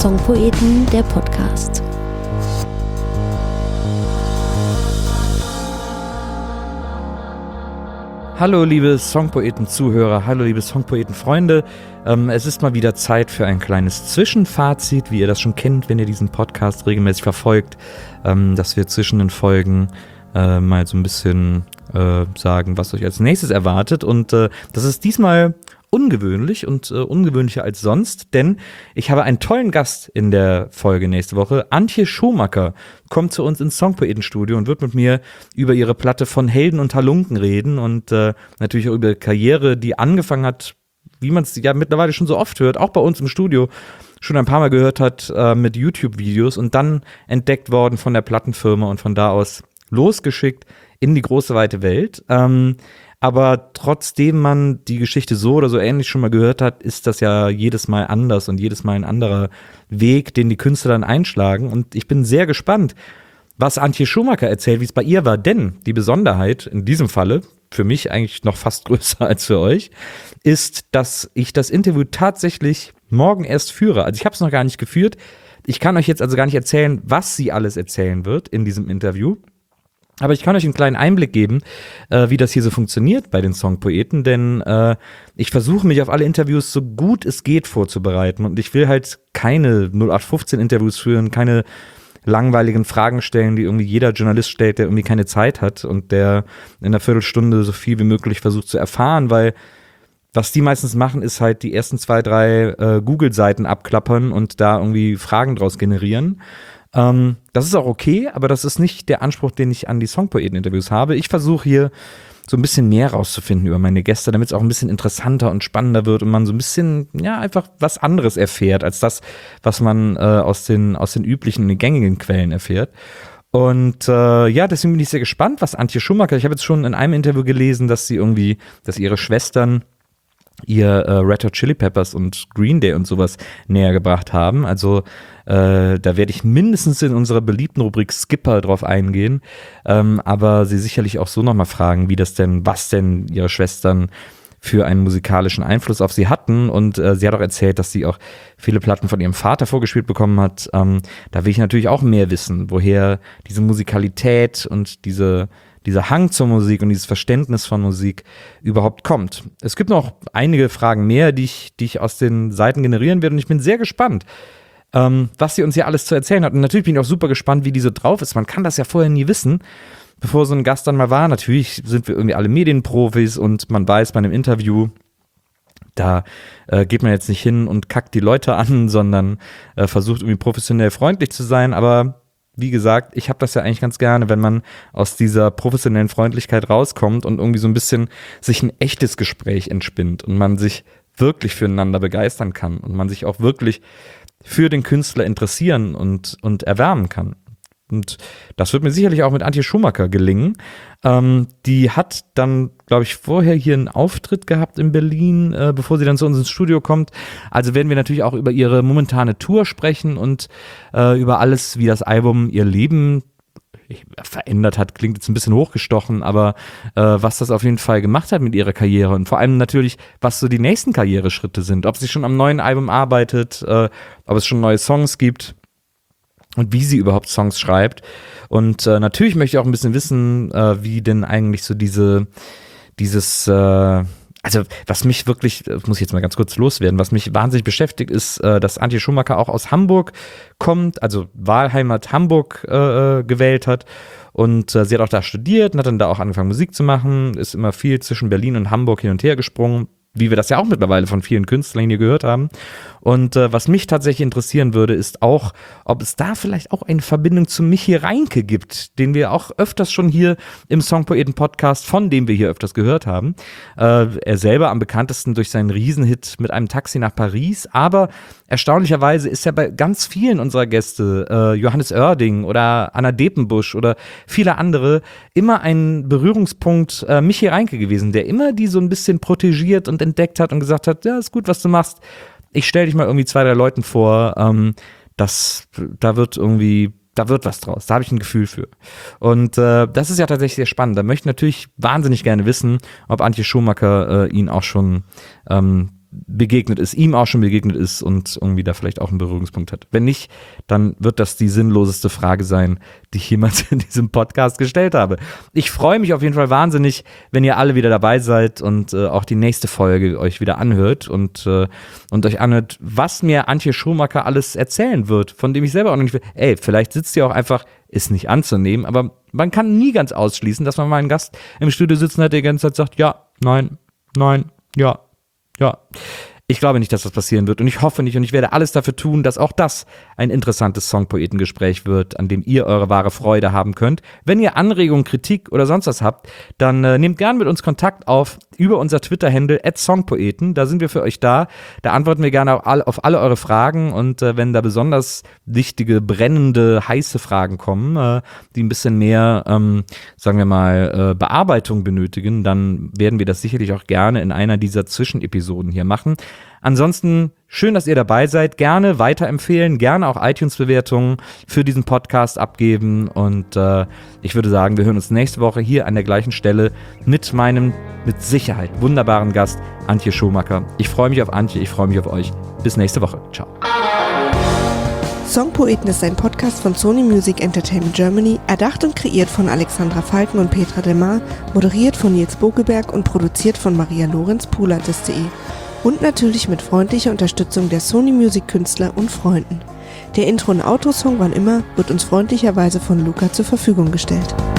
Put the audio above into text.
Songpoeten, der Podcast. Hallo liebe Songpoeten-Zuhörer, hallo liebe Songpoeten-Freunde. Es ist mal wieder Zeit für ein kleines Zwischenfazit, wie ihr das schon kennt, wenn ihr diesen Podcast regelmäßig verfolgt, dass wir zwischen den Folgen mal so ein bisschen sagen, was euch als nächstes erwartet. Und das ist diesmal ungewöhnlich und ungewöhnlicher als sonst, denn ich habe einen tollen Gast in der Folge nächste Woche. Antje Schumacher kommt zu uns ins Songpoeten-Studio und wird mit mir über ihre Platte Von Helden und Halunken reden und natürlich auch über ihre Karriere, die angefangen hat, wie man es ja mittlerweile schon so oft hört, auch bei uns im Studio schon ein paar Mal gehört hat, mit YouTube-Videos und dann entdeckt worden von der Plattenfirma und von da aus losgeschickt in die große weite Welt. Aber trotzdem man die Geschichte so oder so ähnlich schon mal gehört hat, ist das ja jedes Mal anders und jedes Mal ein anderer Weg, den die Künstler dann einschlagen. Und ich bin sehr gespannt, was Antje Schumacher erzählt, wie es bei ihr war. Denn die Besonderheit in diesem Falle, für mich eigentlich noch fast größer als für euch, ist, dass ich das Interview tatsächlich morgen erst führe. Also ich habe es noch gar nicht geführt. Ich kann euch jetzt also gar nicht erzählen, was sie alles erzählen wird in diesem Interview. Aber ich kann euch einen kleinen Einblick geben, wie das hier so funktioniert bei den Songpoeten, denn ich versuche mich auf alle Interviews so gut es geht vorzubereiten und ich will halt keine 0815 Interviews führen, keine langweiligen Fragen stellen, die irgendwie jeder Journalist stellt, der irgendwie keine Zeit hat und der in einer Viertelstunde so viel wie möglich versucht zu erfahren, weil was die meistens machen, ist halt die ersten 2, 3 Google-Seiten abklappern und da irgendwie Fragen draus generieren. Das ist auch okay, aber das ist nicht der Anspruch, den ich an die Songpoeten-Interviews habe. Ich versuche hier so ein bisschen mehr rauszufinden über meine Gäste, damit es auch ein bisschen interessanter und spannender wird und man so ein bisschen, ja, einfach was anderes erfährt, als das, was man aus den üblichen, gängigen Quellen erfährt. Und ja, deswegen bin ich sehr gespannt, was Antje Schumacher, ich habe jetzt schon in einem Interview gelesen, dass ihre Schwestern ihr Red Hot Chili Peppers und Green Day und sowas näher gebracht haben. Also da werde ich mindestens in unserer beliebten Rubrik Skipper drauf eingehen, aber sie sicherlich auch so nochmal fragen, was denn ihre Schwestern für einen musikalischen Einfluss auf sie hatten. Und sie hat auch erzählt, dass sie auch viele Platten von ihrem Vater vorgespielt bekommen hat. Da will ich natürlich auch mehr wissen, woher diese Musikalität und dieser Hang zur Musik und dieses Verständnis von Musik überhaupt kommt. Es gibt noch einige Fragen mehr, die ich aus den Seiten generieren werde und ich bin sehr gespannt, was sie uns hier alles zu erzählen hat. Und natürlich bin ich auch super gespannt, wie die so drauf ist. Man kann das ja vorher nie wissen, bevor so ein Gast dann mal war. Natürlich sind wir irgendwie alle Medienprofis und man weiß bei einem Interview, da geht man jetzt nicht hin und kackt die Leute an, sondern versucht irgendwie professionell freundlich zu sein, aber wie gesagt, ich habe das ja eigentlich ganz gerne, wenn man aus dieser professionellen Freundlichkeit rauskommt und irgendwie so ein bisschen sich ein echtes Gespräch entspinnt und man sich wirklich füreinander begeistern kann und man sich auch wirklich für den Künstler interessieren und erwärmen kann. Und das wird mir sicherlich auch mit Antje Schumacher gelingen. Die hat dann, glaube ich, vorher hier einen Auftritt gehabt in Berlin, bevor sie dann zu uns ins Studio kommt. Also werden wir natürlich auch über ihre momentane Tour sprechen und über alles, wie das Album ihr Leben verändert hat, klingt jetzt ein bisschen hochgestochen, aber was das auf jeden Fall gemacht hat mit ihrer Karriere und vor allem natürlich, was so die nächsten Karriereschritte sind, ob sie schon am neuen Album arbeitet, ob es schon neue Songs gibt und wie sie überhaupt Songs schreibt. Und natürlich möchte ich auch ein bisschen wissen, wie denn eigentlich so also was mich wirklich, das muss ich jetzt mal ganz kurz loswerden, was mich wahnsinnig beschäftigt, ist, dass Antje Schumacher auch aus Hamburg kommt, also Wahlheimat Hamburg gewählt hat. Und sie hat auch da studiert und hat dann da auch angefangen Musik zu machen, ist immer viel zwischen Berlin und Hamburg hin und her gesprungen, wie wir das ja auch mittlerweile von vielen Künstlern hier gehört haben. Und was mich tatsächlich interessieren würde, ist auch, ob es da vielleicht auch eine Verbindung zu Michi Reinke gibt, den wir auch öfters schon hier im Songpoeten-Podcast, von dem wir hier öfters gehört haben. Er selber am bekanntesten durch seinen Riesenhit Mit einem Taxi nach Paris, aber erstaunlicherweise ist ja bei ganz vielen unserer Gäste, Johannes Oerding oder Anna Depenbusch oder viele andere, immer ein Berührungspunkt Michi Reinke gewesen, der immer die so ein bisschen protegiert und entdeckt hat und gesagt hat, ja, ist gut, was du machst. Ich stelle dich mal irgendwie 2, 3 Leuten vor, da wird was draus, da habe ich ein Gefühl für. Und das ist ja tatsächlich sehr spannend. Da möchte ich natürlich wahnsinnig gerne wissen, ob Antje Schumacher ihn auch schon begegnet ist, ihm auch schon begegnet ist und irgendwie da vielleicht auch einen Berührungspunkt hat. Wenn nicht, dann wird das die sinnloseste Frage sein, die ich jemals in diesem Podcast gestellt habe. Ich freue mich auf jeden Fall wahnsinnig, wenn ihr alle wieder dabei seid und auch die nächste Folge euch wieder anhört und euch anhört, was mir Antje Schumacher alles erzählen wird, von dem ich selber auch noch nicht will. Ey, vielleicht sitzt ihr auch einfach, ist nicht anzunehmen, aber man kann nie ganz ausschließen, dass man mal einen Gast im Studio sitzen hat, der die ganze Zeit sagt, ja, nein, ja. Ich glaube nicht, dass das passieren wird und ich hoffe nicht und ich werde alles dafür tun, dass auch das ein interessantes Songpoetengespräch wird, an dem ihr eure wahre Freude haben könnt. Wenn ihr Anregungen, Kritik oder sonst was habt, dann nehmt gerne mit uns Kontakt auf über unser Twitter-Handle @Songpoeten. Da sind wir für euch da. Da antworten wir gerne auf alle eure Fragen und wenn da besonders wichtige, brennende, heiße Fragen kommen, die ein bisschen mehr, sagen wir mal, Bearbeitung benötigen, dann werden wir das sicherlich auch gerne in einer dieser Zwischenepisoden hier machen. Ansonsten schön, dass ihr dabei seid. Gerne weiterempfehlen, gerne auch iTunes-Bewertungen für diesen Podcast abgeben. Und ich würde sagen, wir hören uns nächste Woche hier an der gleichen Stelle mit meinem mit Sicherheit wunderbaren Gast Antje Schumacher. Ich freue mich auf Antje, ich freue mich auf euch. Bis nächste Woche. Ciao. Songpoeten ist ein Podcast von Sony Music Entertainment Germany, erdacht und kreiert von Alexandra Falken und Petra Delmar, moderiert von Nils Bokelberg und produziert von Maria Lorenz, Poolartist.de. Und natürlich mit freundlicher Unterstützung der Sony Music Künstler und Freunden. Der Intro- und Outro-Song Wann immer wird uns freundlicherweise von Luca zur Verfügung gestellt.